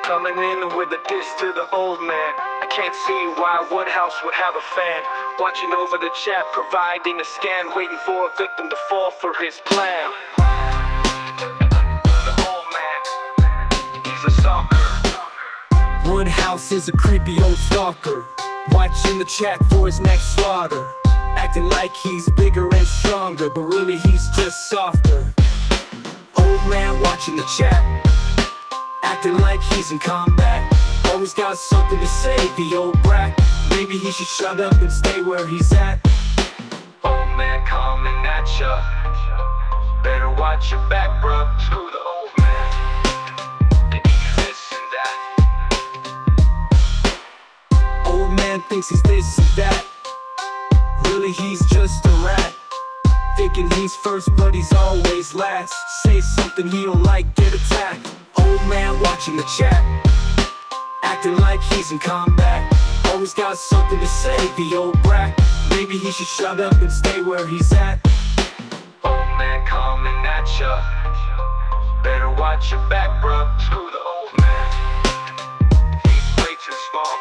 Coming in with a diss to the old man. I can't see why Woodhouse would have a fan. Watching over the chat, providing a scan, waiting for a victim to fall for his plan. The old man, he's a stalker. Woodhouse is a creepy old stalker, watching the chat for his next slaughter. Acting like he's bigger and stronger, but really he's just softer. Old man watching the chat, acting like he's in combat. Always got something to say, the old brat. Maybe he should shut up and stay where he's at. Old man coming at ya, better watch your back, bruh. Screw the old man, they need this and that. Old man thinks he's this and that. Really he's just a rat, thinking he's first but he's always last. Say something he don't like, get attacked. Old man watching the chat, acting like he's in combat. Always got something to say, the old brat. Maybe he should shut up and stay where he's at. Old man coming at ya, better watch your back, bruh. Screw the old man, he's way too small.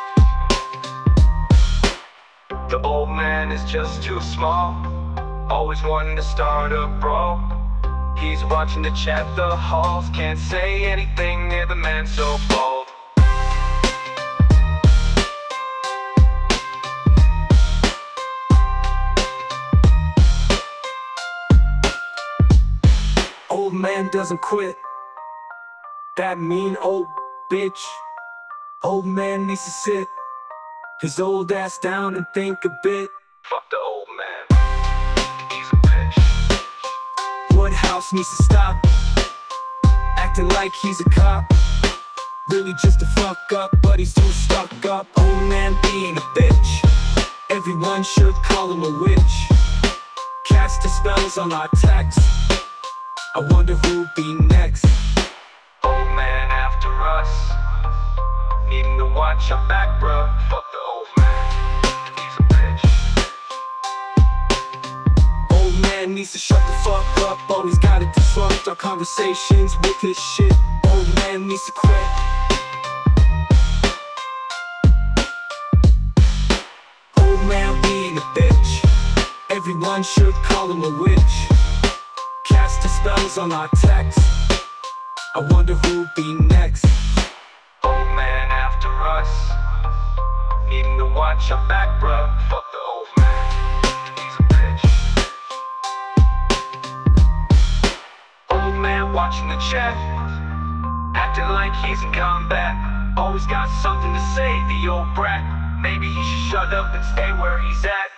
The old man is just too small, always wanting to start a brawl. He's watching the chat, the halls, can't say anything near the man so bold. Old man doesn't quit, that mean old bitch. Old man needs to sit his old ass down and think a bit. Fuck the old man, he's a bitch. Woodhouse needs to stop acting like he's a cop. Really just a fuck up, but he's too stuck up. Old man being a bitch, everyone should call him a witch. Cast the spells on our text, I wonder who'll be next. Old man after us, needing to watch our back, bruh. Fuck the old man, he's a bitch. Old man needs to shut the fuck up, always gotta disrupt our conversations with his shit. Old man needs to quit. Old man being a bitch, everyone should call him a witch. Cast the spells on our text, I wonder who'll be next. Old man after us, needing to watch our back, bruh. Fuck the old man, he's a bitch. Old man watching the chat, acting like he's in combat. Always got something to say, the old brat. Maybe he should shut up and stay where he's at.